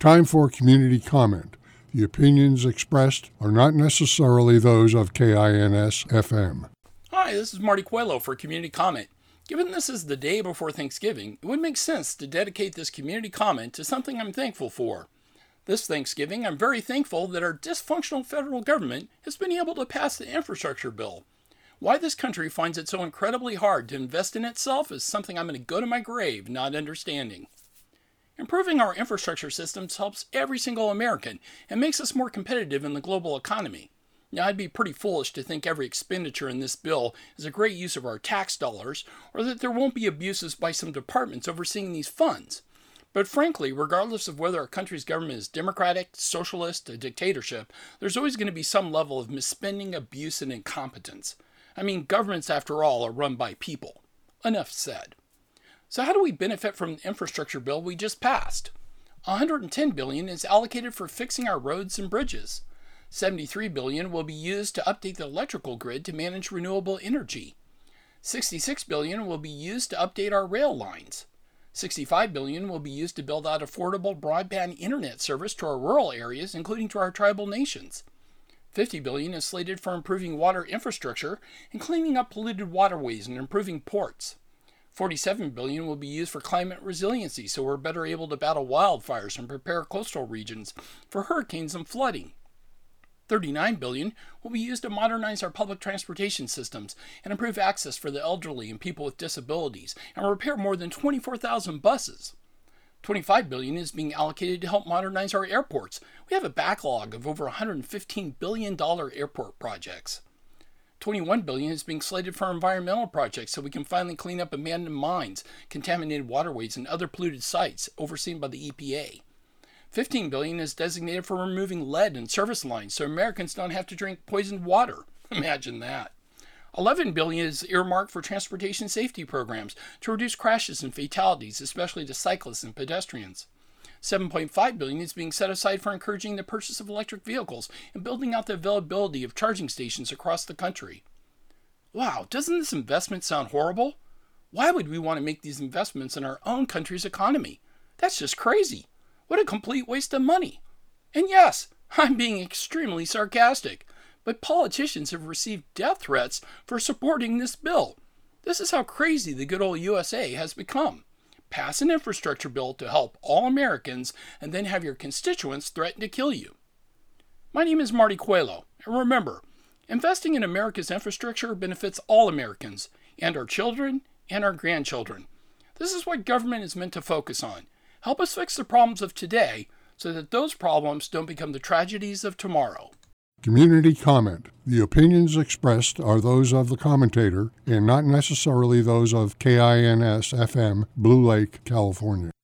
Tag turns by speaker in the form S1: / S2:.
S1: Time for community comment. The opinions expressed are not necessarily those of KINS-FM.
S2: Hi, this is Marty Coelho for Community Comment. Given this is the day before Thanksgiving, it would make sense to dedicate this community comment to something I'm thankful for. This Thanksgiving, I'm very thankful that our dysfunctional federal government has been able to pass the infrastructure bill. Why this country finds it so incredibly hard to invest in itself is something I'm going to go to my grave not understanding. Improving our infrastructure systems helps every single American and makes us more competitive in the global economy. Now, I'd be pretty foolish to think every expenditure in this bill is a great use of our tax dollars, or that there won't be abuses by some departments overseeing these funds. But frankly, regardless of whether our country's government is democratic, socialist, a dictatorship, there's always going to be some level of misspending, abuse, and incompetence. I mean, governments, after all, are run by people. Enough said. So how do we benefit from the infrastructure bill we just passed? $110 billion is allocated for fixing our roads and bridges. $73 billion will be used to update the electrical grid to manage renewable energy. $66 billion will be used to update our rail lines. $65 billion will be used to build out affordable broadband internet service to our rural areas, including to our tribal nations. $50 billion is slated for improving water infrastructure and cleaning up polluted waterways and improving ports. $47 billion will be used for climate resiliency, so we're better able to battle wildfires and prepare coastal regions for hurricanes and flooding. $39 billion will be used to modernize our public transportation systems and improve access for the elderly and people with disabilities, and repair more than 24,000 buses. $25 billion is being allocated to help modernize our airports. We have a backlog of over $115 billion airport projects. $21 billion is being slated for environmental projects so we can finally clean up abandoned mines, contaminated waterways, and other polluted sites overseen by the EPA. $15 billion is designated for removing lead in service lines so Americans don't have to drink poisoned water. Imagine that. $11 billion is earmarked for transportation safety programs to reduce crashes and fatalities, especially to cyclists and pedestrians. $7.5 billion is being set aside for encouraging the purchase of electric vehicles and building out the availability of charging stations across the country. Wow, doesn't this investment sound horrible? Why would we want to make these investments in our own country's economy? That's just crazy. What a complete waste of money. And yes, I'm being extremely sarcastic, but politicians have received death threats for supporting this bill. This is how crazy the good old USA has become. Pass an infrastructure bill to help all Americans, and then have your constituents threaten to kill you. My name is Marty Coelho, and remember, investing in America's infrastructure benefits all Americans, and our children, and our grandchildren. This is what government is meant to focus on. Help us fix the problems of today, so that those problems don't become the tragedies of tomorrow.
S1: Community comment. The opinions expressed are those of the commentator and not necessarily those of KINS-FM, Blue Lake, California.